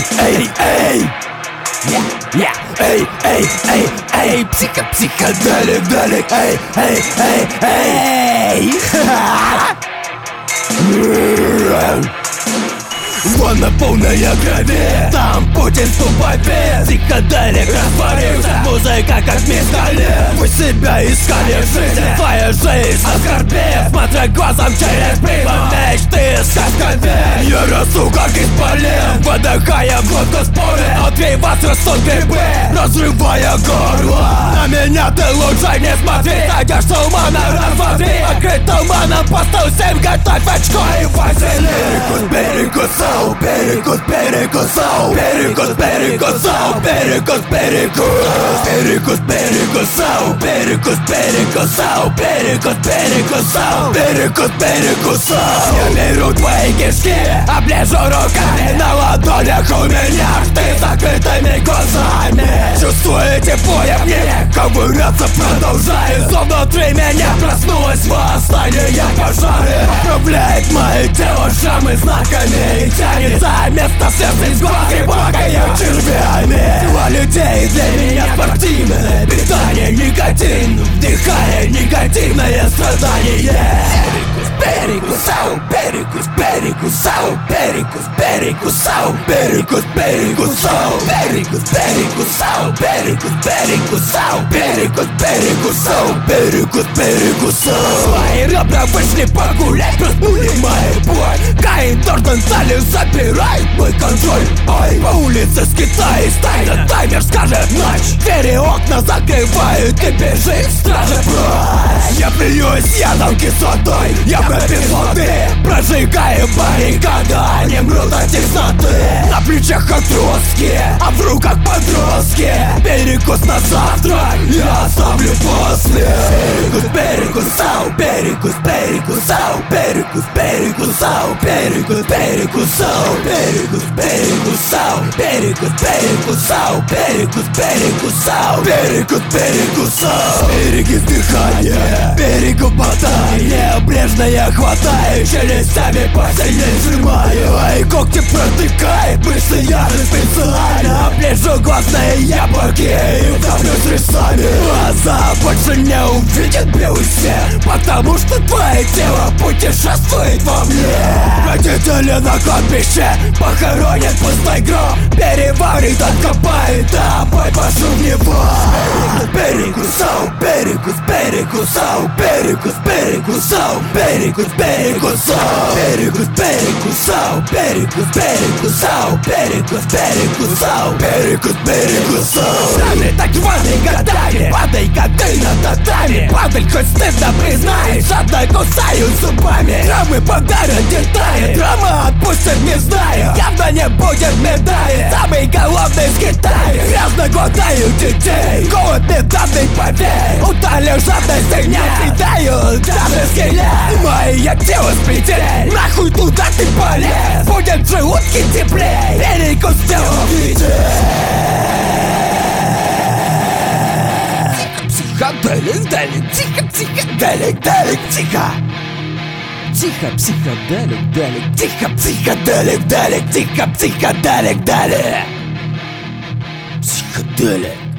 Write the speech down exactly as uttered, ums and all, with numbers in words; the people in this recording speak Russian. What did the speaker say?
эй, эй! Yeah, эй, эй, эй, эй, психо, психоделик, делик, эй, эй, эй, эй! Ванна полная крови, там Путин в побед. Психоделик растворился, музыка как пистолет. Вы себя искали в жизни, твоя жизнь оскорбит. Смотря глазом через призму мечты сказковей. Я расту как исполин, выдыхая в глотку споры. Внутри вас растут грибы, разрывая горло. На меня ты лучше не смотри, сойдешь с ума на раз, два, три. Покрыт туманом по сто семь, готовь очко и вазелин. Перекусал, перекус, перекусал, перекус, перекусал, перекус, перекус, перекус, перекусал, перекус, перекусал, перекус, перекусал, перекус, перекусал. Я беру твои кишки, оближу руками, на ладонях у меня ты закрытыми глазами. Чувствую тепло, я в ней ковыряться продолжаю. Но внутри меня проснулось восстание пожары. Управляет мое тело шрамы знаками и тянется вместо сердца из глаз глубокими червями. Тела людей для меня спортивное питание, никотин, вдыхая негативное страдание. Перекусал, перекус, перекусал, перекус, перекусал, перекус, перекусал, перекус, перекусал, перекус, перекусал, перекус, перекусал, перекус, перекусал. Свои ребра вышли погулять, проснули мою боль. Каин Дорден стали забирает мой контроль. Ой, по улице с Китая стоит таймер, скажет ночь. Двери окна закрывают и бежит стража прочь. Я плююсь ядом кислотой, я без воды, прожигаю баррикады, они мрут от тесноты. На плечах отростки, а в руках подростки. Перекус на завтрак я оставлю после. Перекус, перекусал, перекус, перекусал, перекус, перекусал, перекус, перекусал, перекус, перекусал, перекус, перекусал, перекус, перекусал, перекус, перекусал. Перекус дыхания, перекус ботания, брежная я хватаю, челюстями посильнее сжимаю, а и когти протыкает, мышцы яды специально. Оближу глазные яблоки и вдавлюсь рисами. Глаза больше не увидят белый свет, потому что твое тело путешествует во мне. Родители на кладбище похоронят пустой гроб, переварит, откопает, а бой пошел в него. Перекусал, перекус, перекусал, перекус, перекусал, перекус, перекусал, перекус, перекусал, перекус, перекусал, перекус, перекусал, перекус, перекусал. Сами так званые годами, падай годы на татами. Падаль, хоть стыдно признаешь, жадно кусаю зубами. Травмы подарят детали, драма отпустят, не знаю. Явно не будет медали, самый голодный из Китая. Грязно глотаю детей, голод недавний, поверь. Утолю жадность и не съедаю даже скелет. Мое тело сплетелей, нахуй туда ты полез. Будет в желудке теплей, перекус тело видеть. Психоделик, делик, тихо, психоделик, делик, тихо. Тихо, психоделик, делик, тихо, психоделик, делик, тихо, психоделик, делик. Психоделик.